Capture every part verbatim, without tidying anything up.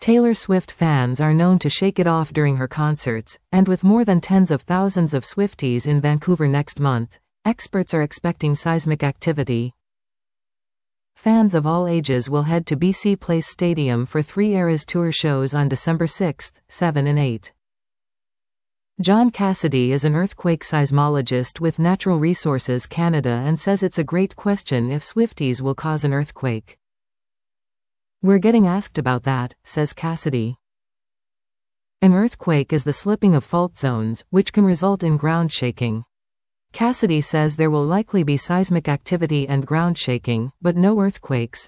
Taylor Swift fans are known to shake it off during her concerts, and with more than tens of thousands of Swifties in Vancouver next month, experts are expecting seismic activity. Fans of all ages will head to B C Place Stadium for three Eras Tour shows on December sixth, seventh and eighth. John Cassidy is an earthquake seismologist with Natural Resources Canada and says it's a great question if Swifties will cause an earthquake. "We're getting asked about that," says Cassidy. An earthquake is the slipping of fault zones, which can result in ground shaking. Cassidy says there will likely be seismic activity and ground shaking, but no earthquakes.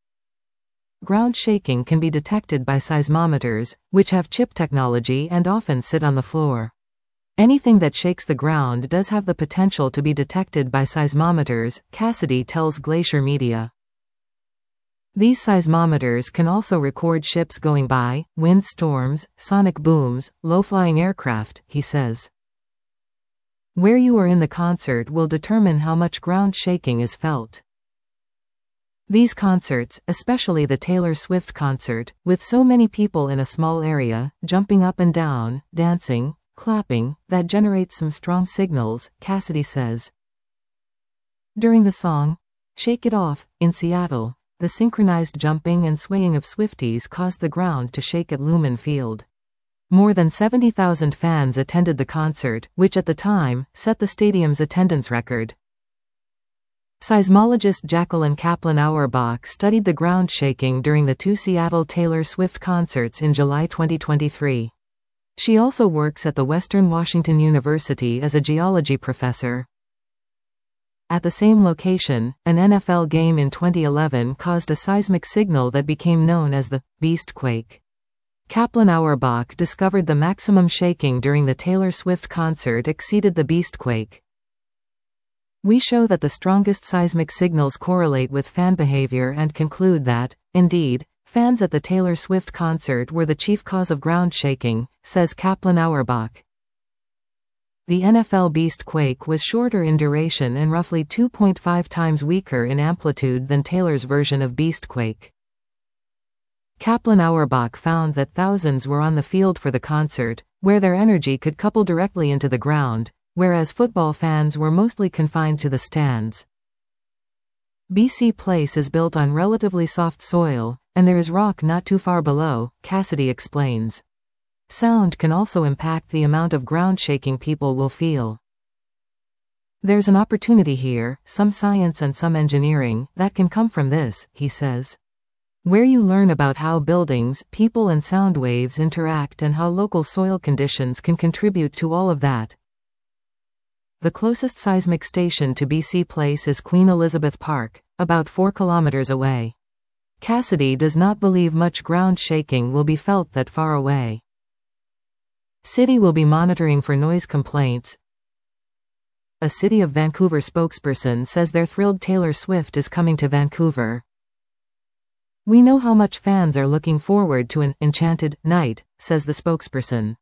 Ground shaking can be detected by seismometers, which have chip technology and often sit on the floor. Anything that shakes the ground does have the potential to be detected by seismometers, Cassidy tells Glacier Media. These seismometers can also record ships going by, wind storms, sonic booms, low-flying aircraft, he says. Where you are in the concert will determine how much ground shaking is felt. These concerts, especially the Taylor Swift concert, with so many people in a small area, jumping up and down, dancing, clapping, that generates some strong signals, Cassidy says. During the song, "Shake It Off," in Seattle, the synchronized jumping and swaying of Swifties caused the ground to shake at Lumen Field. More than seventy thousand fans attended the concert, which at the time, set the stadium's attendance record. Seismologist Jacqueline Kaplan Auerbach studied the ground shaking during the two Seattle Taylor Swift concerts in July twenty twenty-three. She also works at the Western Washington University as a geology professor. At the same location, an N F L game in twenty eleven caused a seismic signal that became known as the Beastquake. Kaplan Auerbach discovered the maximum shaking during the Taylor Swift concert exceeded the Beastquake. We show that the strongest seismic signals correlate with fan behavior and conclude that, indeed, fans at the Taylor Swift concert were the chief cause of ground shaking, says Kaplan Auerbach. The N F L Beastquake was shorter in duration and roughly two point five times weaker in amplitude than Taylor's version of Beastquake. Kaplan Auerbach found that thousands were on the field for the concert, where their energy could couple directly into the ground, whereas football fans were mostly confined to the stands. B C Place is built on relatively soft soil, and there is rock not too far below, Cassidy explains. Sound can also impact the amount of ground shaking people will feel. There's an opportunity here, some science and some engineering, that can come from this, he says. Where you learn about how buildings, people and sound waves interact and how local soil conditions can contribute to all of that. The closest seismic station to B C Place is Queen Elizabeth Park, about four kilometers away. Cassidy does not believe much ground shaking will be felt that far away. City will be monitoring for noise complaints. A City of Vancouver spokesperson says they're thrilled Taylor Swift is coming to Vancouver. We know how much fans are looking forward to an enchanted night, says the spokesperson.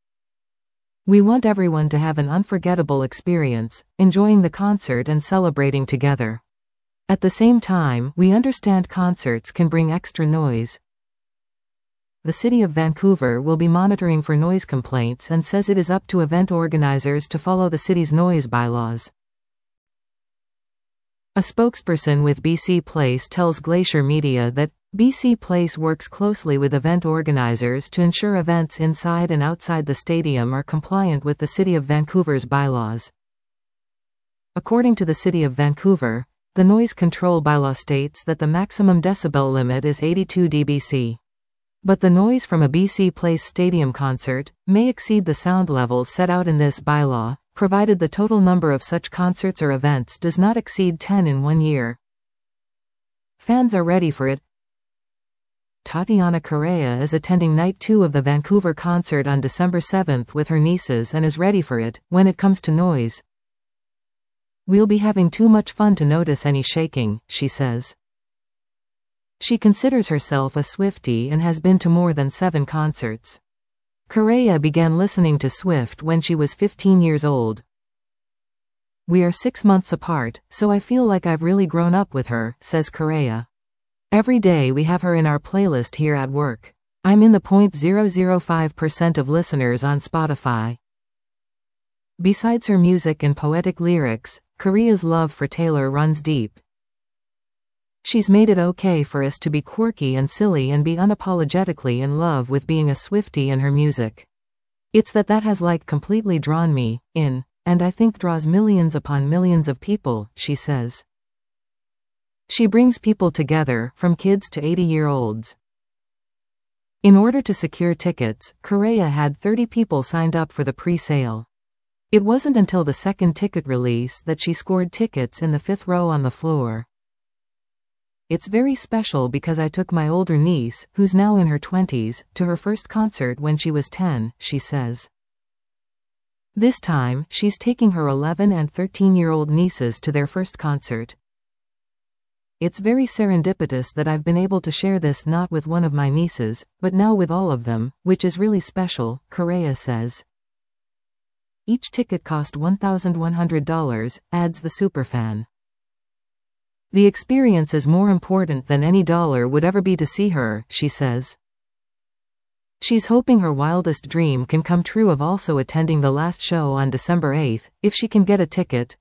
We want everyone to have an unforgettable experience, enjoying the concert and celebrating together. At the same time, we understand concerts can bring extra noise. The City of Vancouver will be monitoring for noise complaints and says it is up to event organizers to follow the city's noise bylaws. A spokesperson with B C Place tells Glacier Media that B C Place works closely with event organizers to ensure events inside and outside the stadium are compliant with the City of Vancouver's bylaws. According to the City of Vancouver, the noise control bylaw states that the maximum decibel limit is eighty-two decibels. But the noise from a B C Place stadium concert may exceed the sound levels set out in this bylaw, provided the total number of such concerts or events does not exceed ten in one year. Fans are ready for it. Tatiana Correa is attending night two of the Vancouver concert on December seventh with her nieces and is ready for it. When it comes to noise, we'll be having too much fun to notice any shaking, she says. She considers herself a Swiftie and has been to more than seven concerts. Correa began listening to Swift when she was fifteen years old. We are six months apart, so I feel like I've really grown up with her, says Correa. Every day we have her in our playlist here at work. I'm in the zero point zero zero five percent of listeners on Spotify. Besides her music and poetic lyrics, Korea's love for Taylor runs deep. She's made it okay for us to be quirky and silly and be unapologetically in love with being a Swiftie and her music. It's that that has like completely drawn me in, and I think draws millions upon millions of people, she says. She brings people together, from kids to eighty-year-olds. In order to secure tickets, Korea had thirty people signed up for the pre-sale. It wasn't until the second ticket release that she scored tickets in the fifth row on the floor. It's very special because I took my older niece, who's now in her twenties, to her first concert when she was ten, she says. This time, she's taking her eleven and thirteen-year-old nieces to their first concert. It's very serendipitous that I've been able to share this not with one of my nieces, but now with all of them, which is really special, Korea says. Each ticket cost one thousand one hundred dollars, adds the superfan. The experience is more important than any dollar would ever be to see her, she says. She's hoping her wildest dream can come true of also attending the last show on December eighth, if she can get a ticket.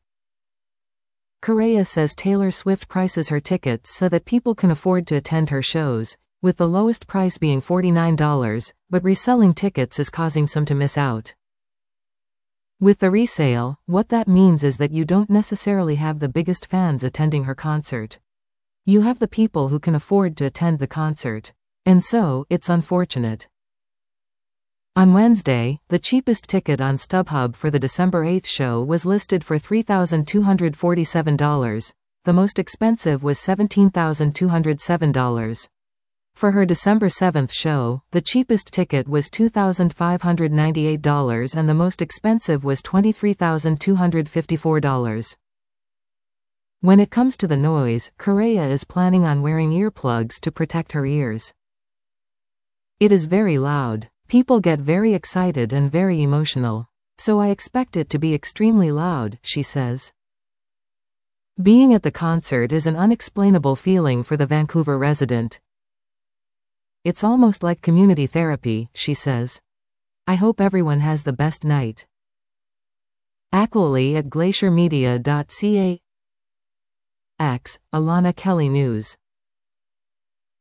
Korea says Taylor Swift prices her tickets so that people can afford to attend her shows, with the lowest price being forty-nine dollars, but reselling tickets is causing some to miss out. With the resale, what that means is that you don't necessarily have the biggest fans attending her concert. You have the people who can afford to attend the concert. And so, it's unfortunate. On Wednesday, the cheapest ticket on StubHub for the December eighth show was listed for three thousand two hundred forty-seven dollars. The most expensive was seventeen thousand two hundred seven dollars. For her December seventh show, the cheapest ticket was two thousand five hundred ninety-eight dollars and the most expensive was twenty-three thousand two hundred fifty-four dollars. When it comes to the noise, Korea is planning on wearing earplugs to protect her ears. It is very loud. People get very excited and very emotional. So I expect it to be extremely loud, she says. Being at the concert is an unexplainable feeling for the Vancouver resident. It's almost like community therapy, she says. I hope everyone has the best night. Actually at glacier media dot c a. X, Alana Kelly News.